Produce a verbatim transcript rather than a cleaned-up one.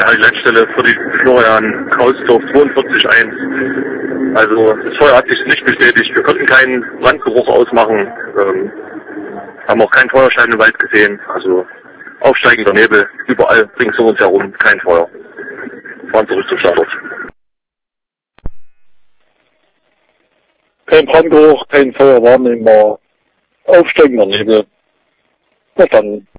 die Leitstelle für die Florian Krausdorf zweiundvierzig eins. Also das Feuer hat sich nicht bestätigt. Wir konnten keinen Brandgeruch ausmachen. Ähm, haben auch keinen Feuerschein im Wald gesehen. Also aufsteigender Nebel, überall rings um uns herum, kein Feuer. Fahren zurück zum Standort. Kein Brandgeruch, kein Feuer wahrnehmbar, aufsteigender Nebel. Verstanden.